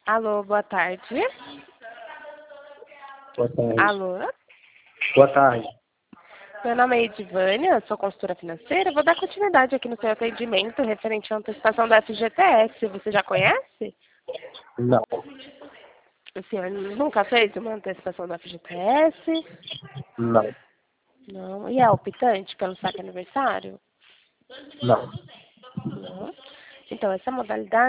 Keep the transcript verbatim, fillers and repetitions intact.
Alô, boa tarde. Boa tarde. Alô? Boa tarde. Meu nome é Edivânia, sou consultora financeira. Vou dar continuidade aqui no seu atendimento referente à antecipação da F G T S. Você já conhece? Não. O senhor nunca fez uma antecipação da F G T S? Não. Não. E é optante pelo saque aniversário? Não. Não. Então, essa modalidade